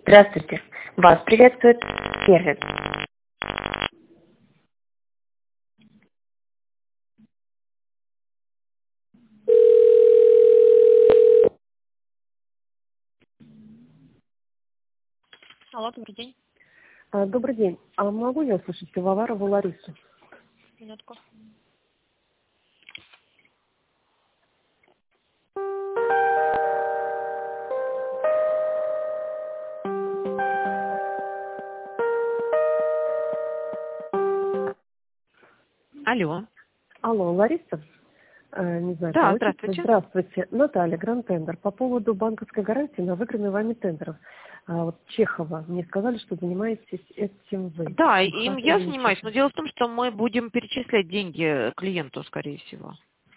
Здравствуйте. Вас приветствует сервис. Алло, добрый день. Добрый день. А могу я услышать Пивоварову Ларису? Минутку. Алло. Алло, Лариса? Не знаю, Да, по отчеству. здравствуйте. Здравствуйте. Наталья, Гранд-тендер. По поводу банковской гарантии на выигранный вами тендеров. Вот Чехова. Мне сказали, что занимаетесь этим вы. Да, им я Или занимаюсь, но Чехова. дело в том, что мы будем перечислять деньги клиенту, скорее всего.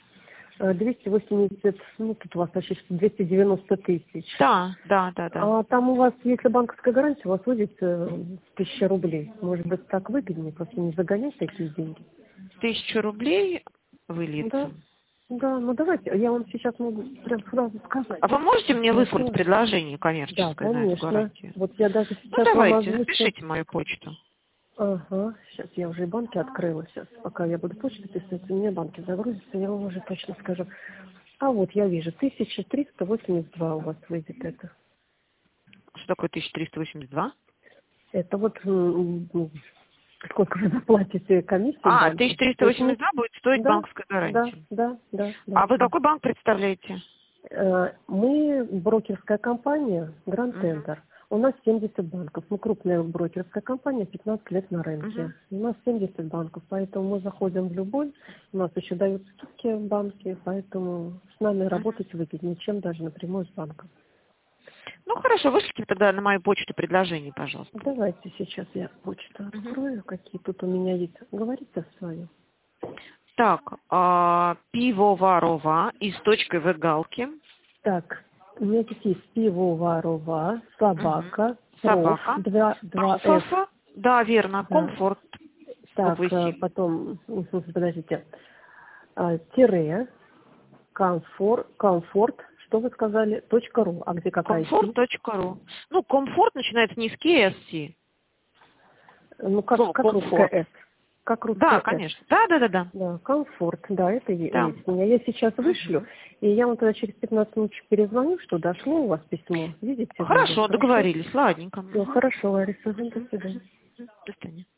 280, ну тут у вас почти 290 тысяч. Да. А там у вас, если банковская гарантия, у вас выводится 1000 рублей. Может быть, так выгоднее, просто не загонять такие деньги. 1000 рублей Да, выльется. да, ну давайте, я вам сейчас могу прям сразу сказать. А вы можете мне выслать Хорошо? предложение Да, коммерческое на эту конечно. гарантию? Вот я даже Ну, сейчас вам давайте, озвучу. запишите мою почту. Ага, сейчас я уже и банки открыла. Сейчас, пока я буду почту писать, у меня банки загрузятся, я вам уже точно скажу. А вот я вижу, 1382 у вас выйдет это. Что такое 1382? Это вот сколько вы заплатите комиссию А, банку? То есть, 1382 будет стоить да, банковская да, гарантия. да, да, да, А вы да. какой банк представляете? Мы брокерская компания Grand Угу. Tender. У нас 70 банков. Мы крупная брокерская компания, 15 лет на Угу. рынке. У нас 70 банков, поэтому мы заходим в любой. У нас еще дают скидки в банке, поэтому с нами работать выгоднее, чем даже напрямую с банком. Ну хорошо, вышлите тогда на мою почту предложение, пожалуйста. Давайте сейчас я почту Мгм. открою, какие тут у меня есть. Говорите свое. Так, Пивоварова и с точкой в галке. Так, у меня здесь есть Пивоварова, Мгм. собака, проф, Собака. 2F. Профа. Да, верно. Да. Комфорт. С буквой Так, С. потом, подождите, тире, комфорт, что вы сказали, .ру, а где какая Си? Комфорт.ру. Ну, комфорт начинается не с К, а с С. Ну, Слово как русская комфорт. С? Как Да, русская С? конечно. Да. Да, комфорт, да, это Да. есть у меня. Я сейчас вышлю, Мгм. и я вам тогда через 15 минут перезвоню, что дошло у вас письмо. Видите, вводу, Хорошо, хорошо? договорились. Ладненько. Все, Мгм. хорошо, Лариса, до Мгм. свидания. До свидания.